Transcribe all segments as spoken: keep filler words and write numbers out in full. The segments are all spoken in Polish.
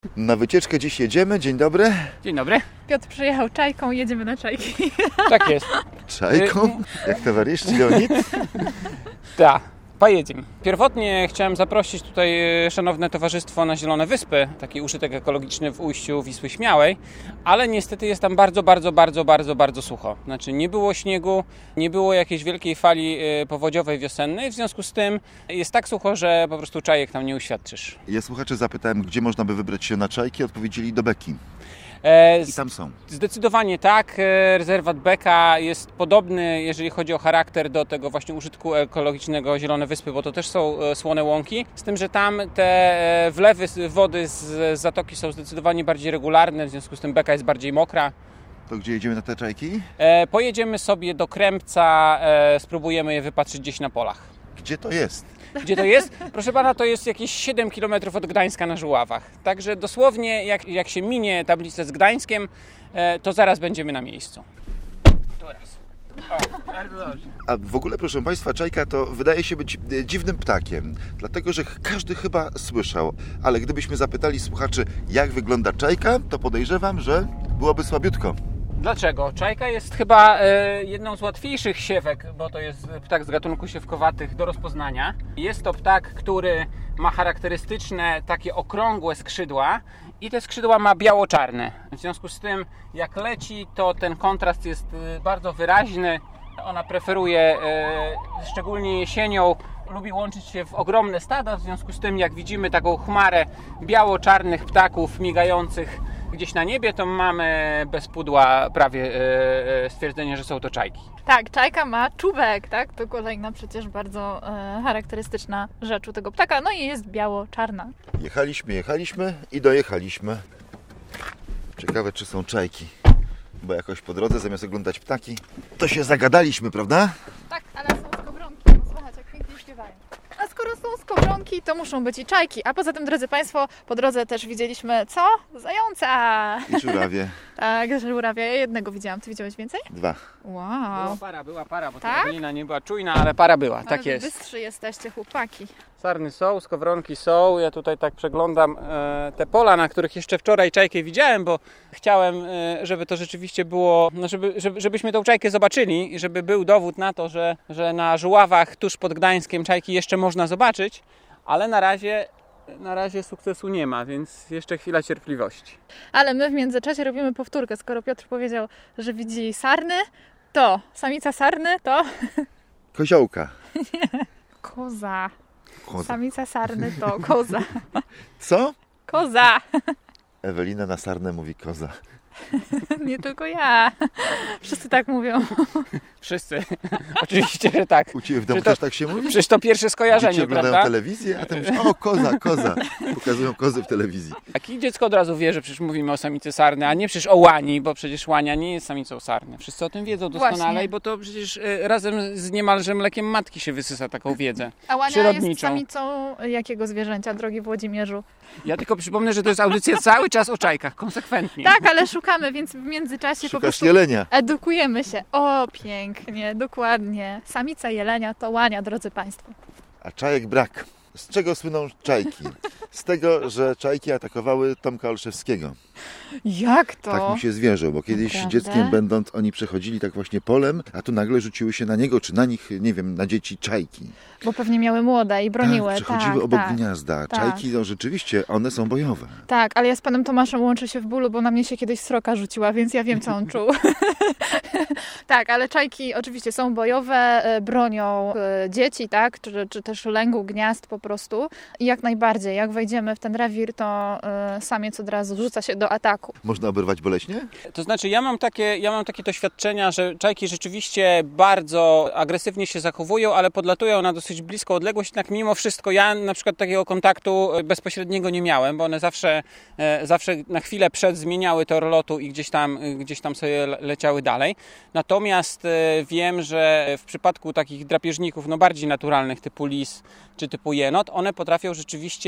Na wycieczkę dziś jedziemy. Dzień dobry. Dzień dobry. Piotr przyjechał czajką, jedziemy na czajki. Tak jest. Czajką? Jak towarzysz Leonid? Tak, pojedziemy. Pierwotnie chciałem zaprosić tutaj szanowne towarzystwo na Zielone Wyspy, taki użytek ekologiczny w ujściu Wisły Śmiałej, ale niestety jest tam bardzo, bardzo, bardzo, bardzo, bardzo sucho. Znaczy nie było śniegu, nie było jakiejś wielkiej fali powodziowej wiosennej, w związku z tym jest tak sucho, że po prostu czajek tam nie uświadczysz. Ja słuchaczy zapytałem, gdzie można by wybrać się na czajki, odpowiedzieli do Beki. E, I tam są. Zdecydowanie tak. Rezerwat Beka jest podobny, jeżeli chodzi o charakter, do tego właśnie użytku ekologicznego Zielone Wyspy, bo to też są słone łąki. Z tym, że tam te wlewy wody z zatoki są zdecydowanie bardziej regularne, w związku z tym Beka jest bardziej mokra. To gdzie jedziemy na te czajki? E, pojedziemy sobie do Krępca, e, spróbujemy je wypatrzyć gdzieś na polach. Gdzie to jest? Gdzie to jest? Proszę pana, to jest jakieś siedem kilometrów od Gdańska na Żuławach. Także dosłownie jak, jak się minie tablicę z Gdańskiem, to zaraz będziemy na miejscu. Teraz. O, bardzo dobrze. A w ogóle, proszę Państwa, czajka to wydaje się być dziwnym ptakiem, dlatego że każdy chyba słyszał, ale gdybyśmy zapytali słuchaczy, jak wygląda czajka, to podejrzewam, że byłoby słabiutko. Dlaczego? Czajka jest chyba e, jedną z łatwiejszych siewek, bo to jest ptak z gatunku siewkowatych do rozpoznania. Jest to ptak, który ma charakterystyczne takie okrągłe skrzydła i te skrzydła ma biało-czarne. W związku z tym jak leci, to ten kontrast jest bardzo wyraźny. Ona preferuje, e, szczególnie jesienią, lubi łączyć się w ogromne stada, w związku z tym jak widzimy taką chmarę biało-czarnych ptaków migających gdzieś na niebie, to mamy bez pudła prawie e, stwierdzenie, że są to czajki. Tak, czajka ma czubek, tak? To kolejna przecież bardzo e, charakterystyczna rzecz u tego ptaka. No i jest biało-czarna. Jechaliśmy, jechaliśmy i dojechaliśmy. Ciekawe, czy są czajki. Bo jakoś po drodze, zamiast oglądać ptaki, to się zagadaliśmy, prawda? Tak, ale są skowronki. No, słuchajcie, jak pięknie śpiewają. A skoro są skowronki, to muszą być i czajki. A poza tym, drodzy Państwo, po drodze też widzieliśmy co? Zająca! I żurawie. Tak, żurawie. Ja jednego widziałam. Ty widziałeś więcej? Dwa. Była Wow. para, była para, bo Tak? ta Ewelina nie była czujna, ale para była, Ale tak wy jest. bystrzy jesteście, chłopaki. Sarny są, skowronki są. Ja tutaj tak przeglądam e, te pola, na których jeszcze wczoraj czajkę widziałem, bo chciałem, e, żeby to rzeczywiście było, no żeby, żeby, żebyśmy tą czajkę zobaczyli i żeby był dowód na to, że, że na Żuławach tuż pod Gdańskiem czajki jeszcze można zobaczyć, ale na razie, na razie sukcesu nie ma, więc jeszcze chwila cierpliwości. Ale my w międzyczasie robimy powtórkę. Skoro Piotr powiedział, że widzi sarny, to samica sarny to Koziołka. koza. Koza. Samica sarny to koza. Co? Koza! Ewelina na sarnę mówi koza. Nie tylko ja. Wszyscy tak mówią. Wszyscy. Oczywiście, że tak. U Ciebie w domu Czy to- też tak się mówi? Przecież to pierwsze skojarzenie, Dzieci oglądają prawda? telewizję, a ty mówisz, o koza, koza. Pokazują kozy w telewizji. Jakie dziecko od razu wie, że przecież mówimy o samicy sarny, a nie przecież o łani, bo przecież łania nie jest samicą sarny. Wszyscy o tym wiedzą doskonale, Właśnie. bo to przecież e, razem z niemalże mlekiem matki się wysysa taką wiedzę A łania jest przyrodniczą. samicą jakiego zwierzęcia, drogi Włodzimierzu? Ja tylko przypomnę, że to jest audycja cały czas o czajkach, konsekwentnie. Tak, ale szukamy, więc w międzyczasie po Szukasz prostu jelenia. edukujemy się. O, pięknie, dokładnie. Samica jelenia to łania, drodzy Państwo. A czajek brak. Z czego słyną czajki? Z tego, że czajki atakowały Tomka Olszewskiego. Jak to? Tak mi się zwierzył, bo kiedyś Naprawdę? dzieckiem będąc, oni przechodzili tak właśnie polem, a tu nagle rzuciły się na niego, czy na nich, nie wiem, na dzieci czajki. Bo pewnie miały młode i broniły. Tak, przechodziły tak, obok tak. gniazda. tak. Czajki, no rzeczywiście, one są bojowe. Tak, ale ja z panem Tomaszem łączę się w bólu, bo na mnie się kiedyś sroka rzuciła, więc ja wiem, co on czuł. Tak, ale czajki oczywiście są bojowe, e, bronią e, dzieci, tak, czy, czy też lęgu gniazd po prostu. I jak najbardziej, jak wejdziemy w ten rewir, to e, samiec od razu rzuca się do ataku. Można oberwać boleśnie? To znaczy ja mam takie, ja mam takie doświadczenia, że czajki rzeczywiście bardzo agresywnie się zachowują, ale podlatują na dosyć bliską odległość, jednak mimo wszystko ja na przykład takiego kontaktu bezpośredniego nie miałem, bo one zawsze, e, zawsze na chwilę przed zmieniały tor lotu i gdzieś tam, gdzieś tam sobie le- leciały dalej. Natomiast e, wiem, że w przypadku takich drapieżników no bardziej naturalnych typu lis czy typu jenot, one potrafią rzeczywiście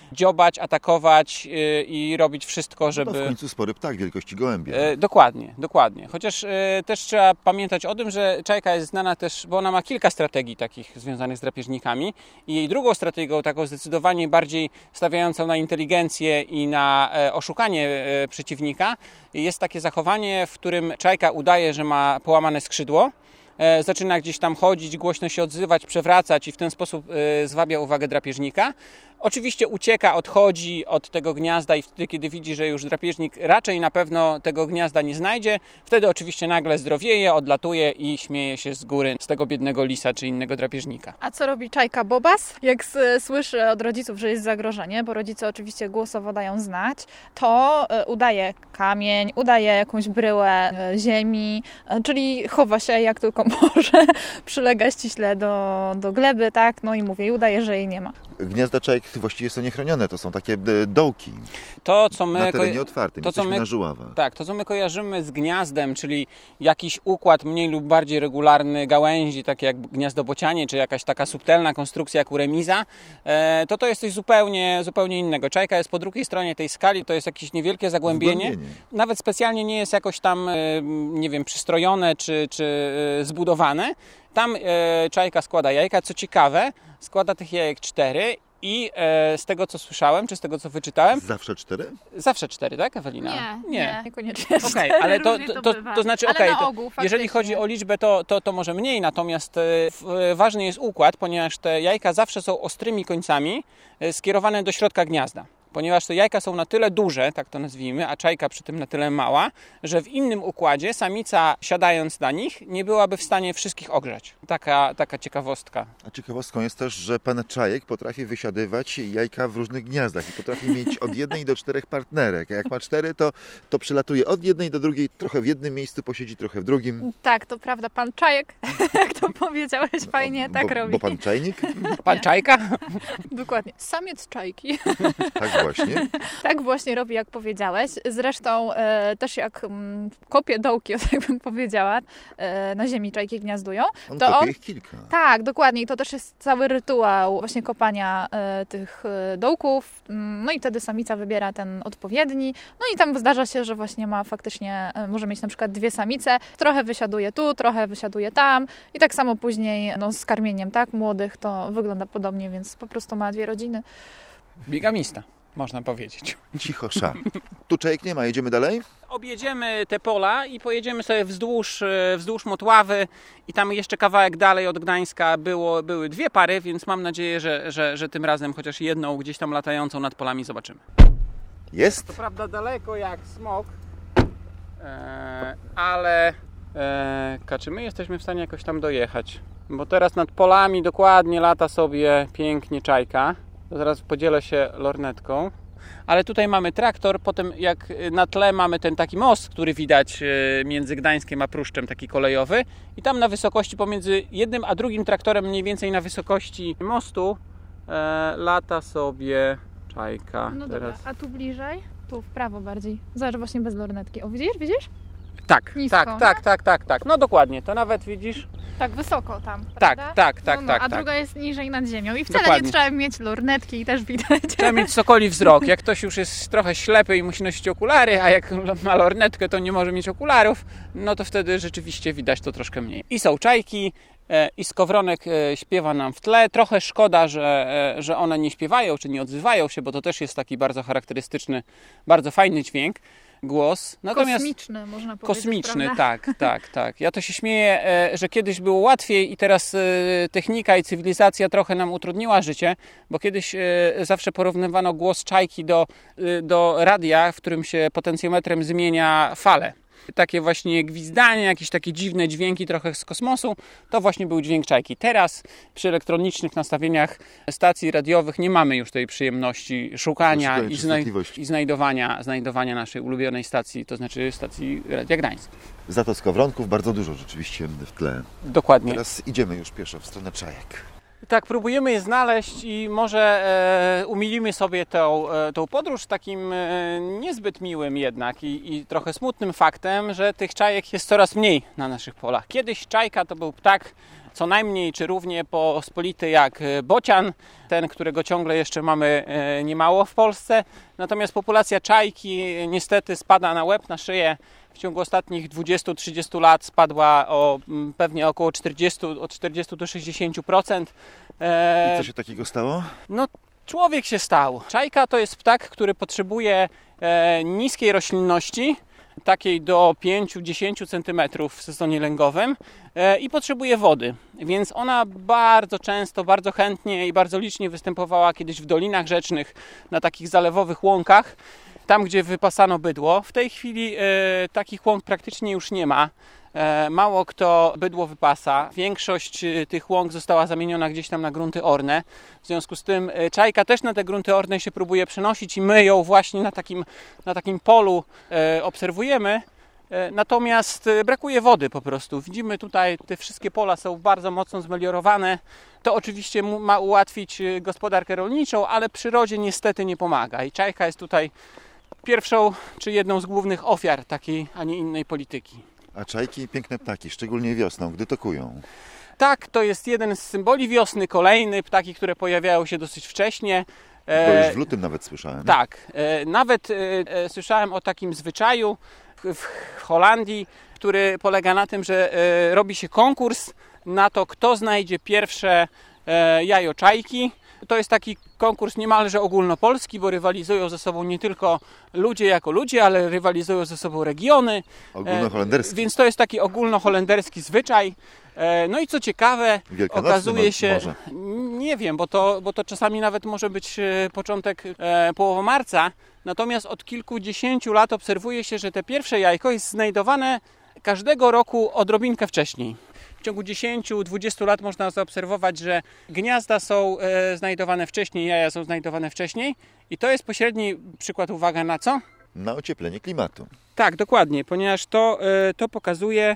dziobać, atakować yy, i robić wszystko, żeby... No w końcu spory ptak wielkości gołębia. E, dokładnie, dokładnie. Chociaż e, też trzeba pamiętać o tym, że czajka jest znana też, bo ona ma kilka strategii takich związanych z drapieżnikami i jej drugą strategią, taką zdecydowanie bardziej stawiającą na inteligencję i na e, oszukanie e, przeciwnika, jest takie zachowanie, w którym czajka udaje, że ma połamane skrzydło, e, zaczyna gdzieś tam chodzić, głośno się odzywać, przewracać i w ten sposób e, zwabia uwagę drapieżnika. Oczywiście ucieka, odchodzi od tego gniazda i wtedy, kiedy widzi, że już drapieżnik raczej na pewno tego gniazda nie znajdzie, wtedy oczywiście nagle zdrowieje, odlatuje i śmieje się z góry z tego biednego lisa czy innego drapieżnika. A co robi czajka Bobas? Jak s- słyszy od rodziców, że jest zagrożenie, bo rodzice oczywiście głosowo dają znać, to e, udaje kamień, udaje jakąś bryłę e, ziemi, e, czyli chowa się jak tylko może, przylega ściśle do, do gleby, tak? No i mówię, i udaje, że jej nie ma. Gniazda czajek właściwie są niechronione, to są takie e, dołki To, co my na terenie ko- otwartym, to, co jesteśmy my- na Żuława. Tak, to co my kojarzymy z gniazdem, czyli jakiś układ mniej lub bardziej regularny gałęzi, takie jak gniazdo bocianie, czy jakaś taka subtelna konstrukcja jak u remiza, e, to to jest coś zupełnie, zupełnie innego. Czajka jest po drugiej stronie tej skali, to jest jakieś niewielkie zagłębienie. Zgłębienie. Nawet specjalnie nie jest jakoś tam, e, nie wiem, przystrojone czy, czy e, zbudowane. Tam e, czajka składa jajka. Co ciekawe, składa tych jajek cztery i e, z tego co słyszałem, czy z tego co wyczytałem, Zawsze cztery? zawsze cztery, tak Ewelina? Nie, nie, niekoniecznie. Okej, ale to, Różnie to, to, bywa. to znaczy, Ale okej, na to ogół, jeżeli faktycznie. chodzi o liczbę, to, to, to może mniej, natomiast e, w- e, ważny jest układ, ponieważ te jajka zawsze są ostrymi końcami e, skierowane do środka gniazda. Ponieważ te jajka są na tyle duże, tak to nazwijmy, a czajka przy tym na tyle mała, że w innym układzie samica, siadając na nich, nie byłaby w stanie wszystkich ogrzać. Taka, taka ciekawostka. A ciekawostką jest też, że pan czajek potrafi wysiadywać jajka w różnych gniazdach i potrafi mieć od jednej do czterech partnerek. A jak ma cztery, to, to przylatuje od jednej do drugiej, trochę w jednym miejscu posiedzi, trochę w drugim. Tak, to prawda, pan czajek, jak to powiedziałeś, fajnie, tak bo, robi. Bo pan czajnik? Pan czajka? Dokładnie. Samiec czajki. Tak właśnie. Tak właśnie robi, jak powiedziałeś. Zresztą e, też jak mm, kopie dołki, tak bym powiedziała, e, na ziemi czajki gniazdują. On To kopie on- ich kilka. Tak, dokładnie. I to też jest cały rytuał właśnie kopania e, tych e, dołków. Mm, No i wtedy samica wybiera ten odpowiedni. No i tam zdarza się, że właśnie ma faktycznie, e, może mieć na przykład dwie samice. Trochę wysiaduje tu, trochę wysiaduje tam. I tak samo później no, z karmieniem, tak, młodych to wygląda podobnie, więc po prostu ma dwie rodziny. Bigamista, można powiedzieć. Cicho, sza. Tu czajek nie ma, jedziemy dalej? Objedziemy te pola i pojedziemy sobie wzdłuż, e, wzdłuż Motławy i tam jeszcze kawałek dalej od Gdańska było, były dwie pary, więc mam nadzieję, że, że, że tym razem chociaż jedną gdzieś tam latającą nad polami zobaczymy. Jest? To prawda daleko jak smok, e, ale e, czy my jesteśmy w stanie jakoś tam dojechać? Bo teraz nad polami dokładnie lata sobie pięknie czajka. To zaraz podzielę się lornetką. Ale tutaj mamy traktor, potem jak na tle mamy ten taki most, który widać e, między Gdańskiem a Pruszczem, taki kolejowy. I tam na wysokości pomiędzy jednym a drugim traktorem, mniej więcej na wysokości mostu, e, lata sobie czajka. No Teraz. dobra, a tu bliżej? Tu w prawo bardziej. Zobacz, właśnie bez lornetki. O, widzisz, widzisz? Tak, Nisko, tak, no? tak, tak, tak, tak. No dokładnie, to nawet widzisz. Tak, wysoko tam, Tak, prawda? tak, tak, no, no, tak, A tak. druga jest niżej nad ziemią i wcale Dokładnie. nie trzeba mieć lornetki i też widać. Trzeba mieć sokoli wzrok. Jak ktoś już jest trochę ślepy i musi nosić okulary, a jak ma lornetkę, to nie może mieć okularów, no to wtedy rzeczywiście widać to troszkę mniej. I są czajki, e, i skowronek e, śpiewa nam w tle. Trochę szkoda, że, e, że one nie śpiewają, czy nie odzywają się, bo to też jest taki bardzo charakterystyczny, bardzo fajny dźwięk, głos. Natomiast Kosmiczny, można powiedzieć. Kosmiczny, prawda? tak, tak, tak. Ja to się śmieję, e, że kiedyś było łatwiej i teraz e, technika i cywilizacja trochę nam utrudniła życie, bo kiedyś e, zawsze porównywano głos czajki do, e, do radia, w którym się potencjometrem zmienia fale. Takie właśnie gwizdanie, jakieś takie dziwne dźwięki trochę z kosmosu, to właśnie był dźwięk czajki. Teraz przy elektronicznych nastawieniach stacji radiowych nie mamy już tej przyjemności szukania Szukania i, znaj- częstotliwości. i znajdowania, znajdowania naszej ulubionej stacji, to znaczy stacji Radia Gdańsk. Za to skowronków bardzo dużo rzeczywiście w tle. Dokładnie. Teraz idziemy już pieszo w stronę czajek. Tak, próbujemy je znaleźć i może e, umilimy sobie tą, e, tą podróż takim e, niezbyt miłym jednak i, i trochę smutnym faktem, że tych czajek jest coraz mniej na naszych polach. Kiedyś czajka to był ptak co najmniej czy równie pospolity jak bocian, ten, którego ciągle jeszcze mamy niemało w Polsce. Natomiast populacja czajki niestety spada na łeb, na szyję. W ciągu ostatnich dwudziestu do trzydziestu lat spadła o pewnie około czterdzieści, od czterdziestu do sześćdziesięciu procent. I co się takiego stało? No, człowiek się stał. Czajka to jest ptak, który potrzebuje e, niskiej roślinności, takiej do pięć do dziesięciu centymetrów w sezonie lęgowym e, i potrzebuje wody. Więc ona bardzo często, bardzo chętnie i bardzo licznie występowała kiedyś w dolinach rzecznych, na takich zalewowych łąkach, tam gdzie wypasano bydło. W tej chwili e, takich łąk praktycznie już nie ma. E, mało kto bydło wypasa. Większość e, tych łąk została zamieniona gdzieś tam na grunty orne. W związku z tym e, czajka też na te grunty orne się próbuje przenosić i my ją właśnie na takim, na takim polu e, obserwujemy. E, natomiast e, brakuje wody po prostu. Widzimy tutaj, te wszystkie pola są bardzo mocno zmeliorowane. To oczywiście ma ułatwić gospodarkę rolniczą, ale przyrodzie niestety nie pomaga. I czajka jest tutaj pierwszą czy jedną z głównych ofiar takiej, a nie innej polityki. A czajki piękne ptaki, szczególnie wiosną, gdy tokują. Tak, to jest jeden z symboli wiosny. Kolejny, ptaki, które pojawiają się dosyć wcześnie. Bo już w lutym nawet słyszałem. Tak, e, nawet e, słyszałem o takim zwyczaju w, w Holandii, który polega na tym, że e, robi się konkurs na to, kto znajdzie pierwsze e, jajo czajki. To jest taki konkurs niemalże ogólnopolski, bo rywalizują ze sobą nie tylko ludzie jako ludzie, ale rywalizują ze sobą regiony. Ogólnoholenderski. E, więc to jest taki ogólnoholenderski zwyczaj. E, no i co ciekawe, Wielkanocny okazuje się, może. nie wiem, bo to, bo to czasami nawet może być początek, e, połowa marca. Natomiast od kilkudziesięciu lat obserwuje się, że te pierwsze jajko jest znajdowane każdego roku odrobinkę wcześniej. W ciągu dziesięciu do dwudziestu lat można zaobserwować, że gniazda są e, znajdowane wcześniej, jaja są znajdowane wcześniej i to jest pośredni przykład, uwaga, na co? Na ocieplenie klimatu. Tak, dokładnie, ponieważ to, e, to pokazuje,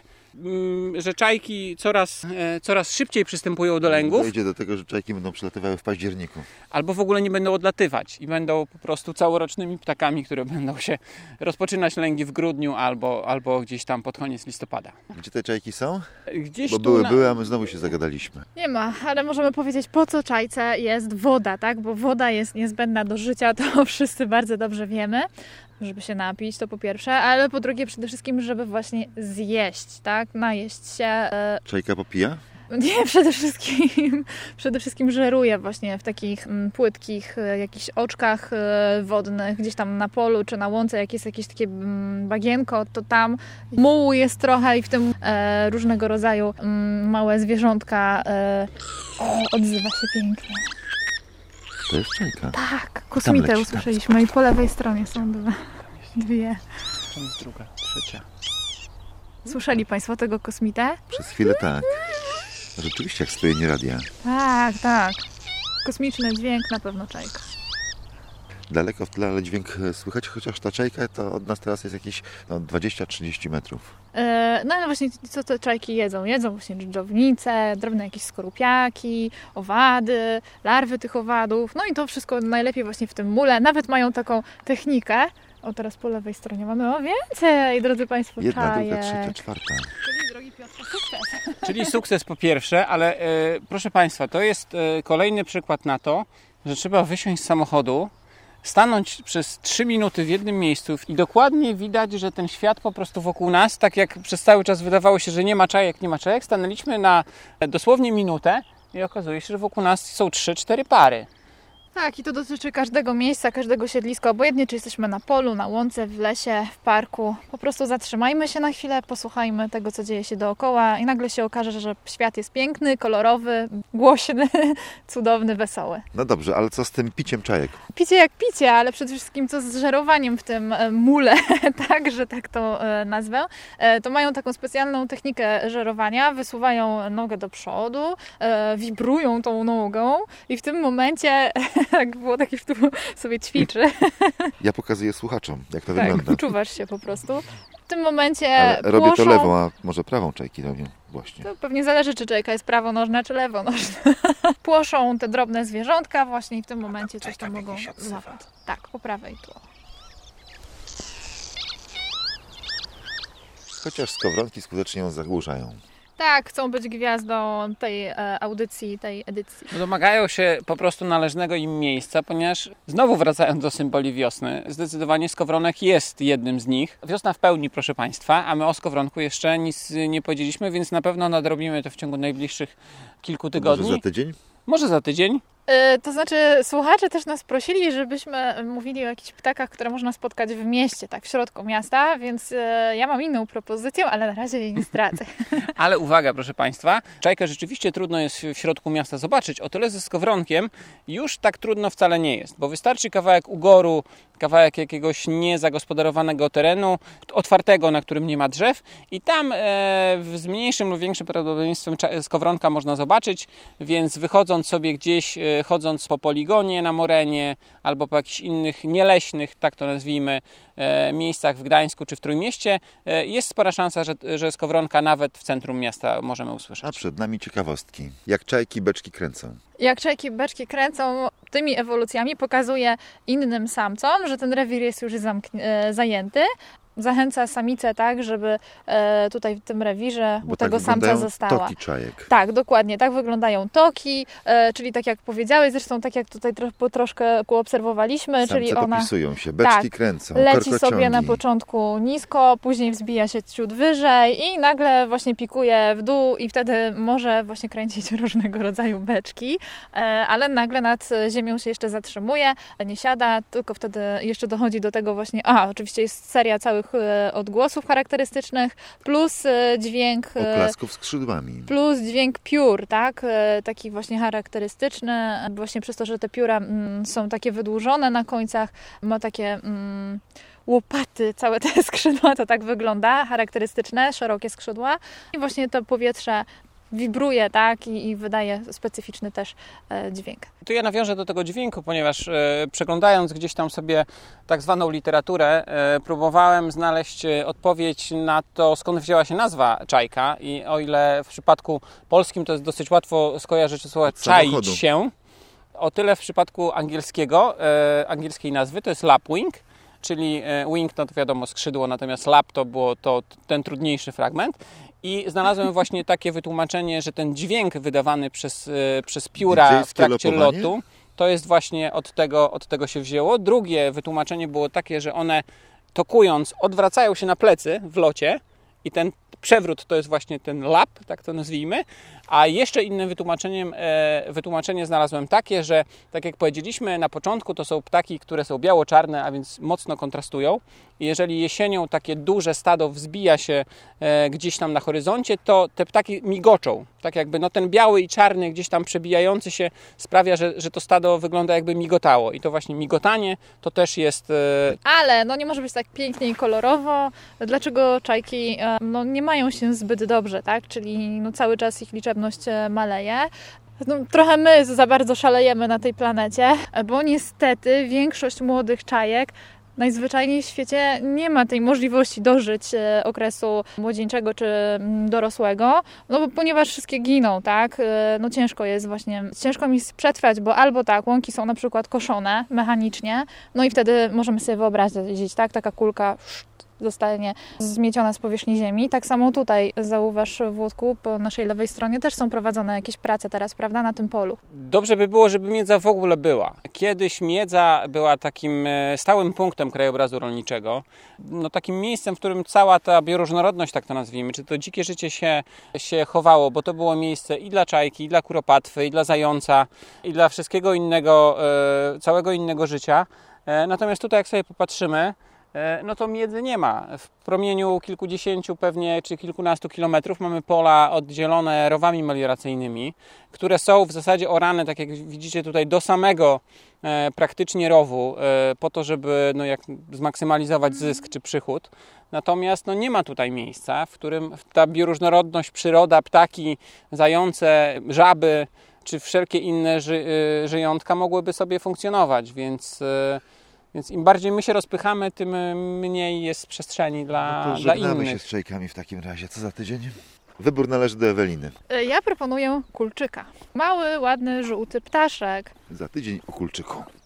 m, że czajki coraz, e, coraz szybciej przystępują do lęgów. Dojdzie do tego, że czajki będą przylatywały w październiku. Albo w ogóle nie będą odlatywać i będą po prostu całorocznymi ptakami, które będą się rozpoczynać lęgi w grudniu albo, albo gdzieś tam pod koniec listopada. Gdzie te czajki są? Gdzieś Bo tu były, na... były, a my znowu się zagadaliśmy. Nie ma, ale możemy powiedzieć, po co czajce jest woda, tak? Bo woda jest niezbędna do życia, to wszyscy bardzo dobrze wiemy, żeby się napić, to po pierwsze, ale po drugie przede wszystkim, żeby właśnie zjeść, tak? Najeść się. E... Czajka popija? Nie, przede wszystkim, przede wszystkim żeruje właśnie w takich mm, płytkich e, jakichś oczkach e, wodnych, gdzieś tam na polu czy na łące, jak jest jakieś takie mm, bagienko, to tam mułu jest trochę i w tym e, różnego rodzaju mm, małe zwierzątka e, o, odzywa się pięknie. To jest czajka. Tak, kosmitę leci, usłyszeliśmy i po lewej stronie są dwa, dwie. To jest druga, trzecia. Słyszeli Państwo tego kosmitę? Przez chwilę tak. Rzeczywiście jak stojenie radia. Tak, tak. Kosmiczny dźwięk, na pewno czajka. Daleko w tle, ale dźwięk słychać, chociaż ta czajka to od nas teraz jest jakieś no, dwadzieścia do trzydziestu metrów. E, no ale właśnie co te czajki jedzą? Jedzą właśnie dżdżownice, drobne jakieś skorupiaki, owady, larwy tych owadów. No i to wszystko najlepiej właśnie w tym mule. Nawet mają taką technikę. O, teraz po lewej stronie mamy o więcej, drodzy Państwo, Jedna, czajek. druga, trzecia, czwarta. Czyli, drogi Piotrze, sukces. Czyli sukces po pierwsze, ale e, proszę Państwa, to jest e, kolejny przykład na to, że trzeba wysiąść z samochodu, stanąć przez trzy minuty w jednym miejscu i dokładnie widać, że ten świat po prostu wokół nas, tak jak przez cały czas wydawało się, że nie ma czajek, nie ma czajek, stanęliśmy na dosłownie minutę i okazuje się, że wokół nas są trzy cztery pary. Tak, i to dotyczy każdego miejsca, każdego siedliska, obojętnie czy jesteśmy na polu, na łące, w lesie, w parku. Po prostu zatrzymajmy się na chwilę, posłuchajmy tego, co dzieje się dookoła i nagle się okaże, że świat jest piękny, kolorowy, głośny, cudowny, wesoły. No dobrze, ale co z tym piciem czajek? Picie jak picie, ale przede wszystkim co z żerowaniem w tym e, mule, tak, że tak to e, nazwę. E, to mają taką specjalną technikę żerowania, wysuwają nogę do przodu, e, wibrują tą nogą i w tym momencie tak było takie, tu sobie ćwiczy. Ja pokazuję słuchaczom, jak to Tak, wygląda. wyczuwasz się po prostu. W tym momencie Ale robię płoszą, to lewą, a może prawą czajki robią właśnie. to pewnie zależy, czy czajka jest prawonożna, czy lewonożna. Płoszą te drobne zwierzątka właśnie i w tym momencie coś tam mogą złapać. Tak, po prawej tu. Chociaż skowronki skutecznie ją zagłuszają. Tak, chcą być gwiazdą tej e, audycji, tej edycji. Domagają się po prostu należnego im miejsca, ponieważ znowu wracając do symboli wiosny, zdecydowanie skowronek jest jednym z nich. Wiosna w pełni, proszę Państwa, a my o skowronku jeszcze nic nie powiedzieliśmy, więc na pewno nadrobimy to w ciągu najbliższych kilku tygodni. Może za tydzień? Może za tydzień. E, to znaczy słuchacze też nas prosili, żebyśmy mówili o jakichś ptakach, które można spotkać w mieście, tak w środku miasta, więc e, ja mam inną propozycję, ale na razie jej nie zdradzę. Ale uwaga, proszę Państwa, czajkę rzeczywiście trudno jest w środku miasta zobaczyć, o tyle ze skowronkiem już tak trudno wcale nie jest, bo wystarczy kawałek ugoru, kawałek jakiegoś niezagospodarowanego terenu, otwartego, na którym nie ma drzew i tam e, z mniejszym lub większym prawdopodobieństwem skowronka można zobaczyć, więc wychodząc sobie gdzieś, e, chodząc po poligonie na Morenie albo po jakichś innych nieleśnych, tak to nazwijmy, e, miejscach w Gdańsku czy w Trójmieście, e, jest spora szansa, że, że skowronka nawet w centrum miasta możemy usłyszeć. A przed nami ciekawostki. Jak czajki beczki kręcą. Jak czajki beczki kręcą, tymi ewolucjami pokazuje innym samcom, że ten rewir jest już zamkn- e, zajęty. Zachęca samicę, tak, żeby e, tutaj w tym rewirze Bo u tego tak samca została. toki czajek. Tak, dokładnie, tak wyglądają toki, e, czyli tak jak powiedziałeś, zresztą tak jak tutaj tro, po troszkę obserwowaliśmy, Samce czyli ona dopisują się, beczki tak, kręcą, leci korkociągi. sobie na początku nisko, później wzbija się ciut wyżej i nagle właśnie pikuje w dół i wtedy może właśnie kręcić różnego rodzaju beczki, e, ale nagle nad ziemią się jeszcze zatrzymuje, nie siada, tylko wtedy jeszcze dochodzi do tego właśnie, a oczywiście jest seria całych odgłosów charakterystycznych, plus dźwięk oklasków skrzydłami. Plus dźwięk piór, tak? Taki właśnie charakterystyczny, właśnie przez to, że te pióra mm, są takie wydłużone na końcach, ma takie mm, łopaty, całe te skrzydła, to tak wygląda, charakterystyczne, szerokie skrzydła i właśnie to powietrze wibruje, tak, i, i wydaje specyficzny też e, dźwięk. Tu ja nawiążę do tego dźwięku, ponieważ e, przeglądając gdzieś tam sobie tak zwaną literaturę, e, próbowałem znaleźć odpowiedź na to, skąd wzięła się nazwa czajka i o ile w przypadku polskim to jest dosyć łatwo skojarzyć słowo czaić się, o tyle w przypadku angielskiego, e, angielskiej nazwy to jest lapwing, czyli wing no to wiadomo skrzydło, natomiast lap to było to, ten trudniejszy fragment. I znalazłem właśnie takie wytłumaczenie, że ten dźwięk wydawany przez, przez pióra w trakcie lopowanie? lotu, to jest właśnie od tego, od tego się wzięło. Drugie wytłumaczenie było takie, że one tokując odwracają się na plecy w locie i ten przewrót to jest właśnie ten lap, tak to nazwijmy. A jeszcze innym wytłumaczeniem, e, wytłumaczenie znalazłem takie, że tak jak powiedzieliśmy na początku, to są ptaki, które są biało-czarne, a więc mocno kontrastują. I jeżeli jesienią takie duże stado wzbija się e, gdzieś tam na horyzoncie, to te ptaki migoczą. Tak jakby no, ten biały i czarny gdzieś tam przebijający się sprawia, że, że to stado wygląda jakby migotało. I to właśnie migotanie to też jest... E... Ale no nie może być tak pięknie i kolorowo. Dlaczego czajki e, no, nie mają się zbyt dobrze, tak? Czyli no, cały czas ich liczebność maleje. No, trochę my za bardzo szalejemy na tej planecie, bo niestety większość młodych czajek najzwyczajniej w świecie nie ma tej możliwości dożyć okresu młodzieńczego czy dorosłego, no bo ponieważ wszystkie giną, tak, no ciężko jest właśnie, ciężko mi przetrwać, bo albo tak, łąki są na przykład koszone mechanicznie, no i wtedy możemy sobie wyobrazić, tak, taka kulka zostanie zmieciona z powierzchni ziemi. Tak samo tutaj, zauważ Włodku, po naszej lewej stronie też są prowadzone jakieś prace teraz, prawda, na tym polu. Dobrze by było, żeby miedza w ogóle była. Kiedyś miedza była takim stałym punktem krajobrazu rolniczego, no takim miejscem, w którym cała ta bioróżnorodność, tak to nazwijmy, czy to dzikie życie się, się chowało, bo to było miejsce i dla czajki, i dla kuropatwy, i dla zająca, i dla wszystkiego innego, całego innego życia. Natomiast tutaj, jak sobie popatrzymy, no to miedzy nie ma. W promieniu kilkudziesięciu pewnie, czy kilkunastu kilometrów mamy pola oddzielone rowami melioracyjnymi, które są w zasadzie orane, tak jak widzicie tutaj, do samego e, praktycznie rowu, e, po to, żeby no, jak zmaksymalizować zysk czy przychód. Natomiast no, nie ma tutaj miejsca, w którym ta bioróżnorodność, przyroda, ptaki, zające, żaby, czy wszelkie inne ży, y, żyjątka mogłyby sobie funkcjonować, więc... Y, Więc im bardziej my się rozpychamy, tym mniej jest przestrzeni dla, no to dla żegnamy innych. się z czajkami w takim razie. Co za tydzień? Wybór należy do Eweliny. Ja proponuję kulczyka. Mały, ładny, żółty ptaszek. Za tydzień o kulczyku.